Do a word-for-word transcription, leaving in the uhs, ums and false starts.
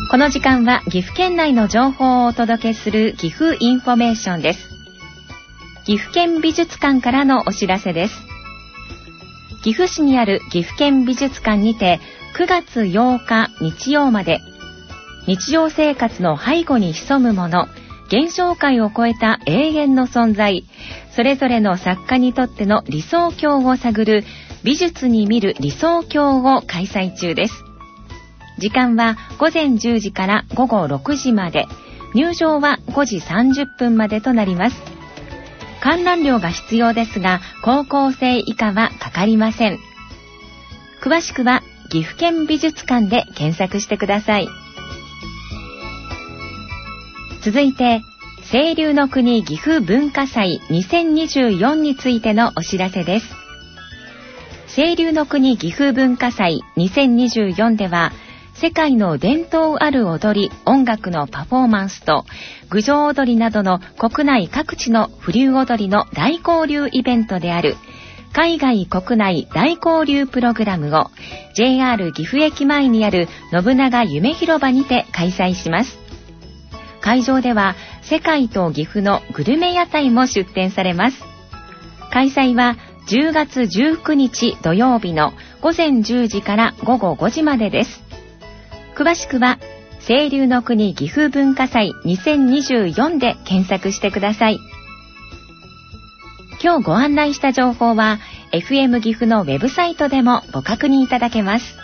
この時間は岐阜県内の情報をお届けする岐阜インフォメーションです。岐阜県美術館からのお知らせです。岐阜市にある岐阜県美術館にてくがつようか日曜まで、日常生活の背後に潜むもの、現象界を超えた永遠の存在、それぞれの作家にとっての理想郷を探る美術に見る理想郷を開催中です。時間はごぜんじゅうじからごごろくじまで、入場はごじさんじゅっぷんまでとなります。観覧料が必要ですが、高校生以下はかかりません。詳しくは岐阜県美術館で検索してください。続いて、清流の国岐阜文化祭にせんにじゅうよんについてのお知らせです。清流の国岐阜文化祭にせんにじゅうよんでは、世界の伝統ある踊り、音楽のパフォーマンスと、郡上踊りなどの国内各地の風流踊りの大交流イベントである、海外国内大交流プログラムを ジェイアール 岐阜駅前にある信長夢広場にて開催します。会場では世界と岐阜のグルメ屋台も出店されます。開催はじゅうがつじゅうくにち土曜日のごぜんじゅうじからごごごじまでです。詳しくは清流の国岐阜文化祭にせんにじゅうよんで検索してください。今日ご案内した情報は エフエム 岐阜のウェブサイトでもご確認いただけます。